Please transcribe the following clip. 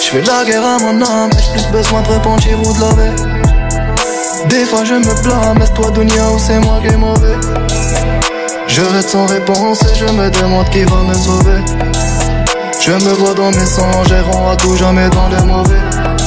J'fais la guerre à mon âme, j'ai plus besoin de repentir ou de laver. Des fois je me blâme, est-ce toi Dunia ou c'est moi qui est mauvais? Je reste sans réponse et je me demande qui va me sauver. Je me vois dans mes songes, errant à tout jamais dans les mauvais.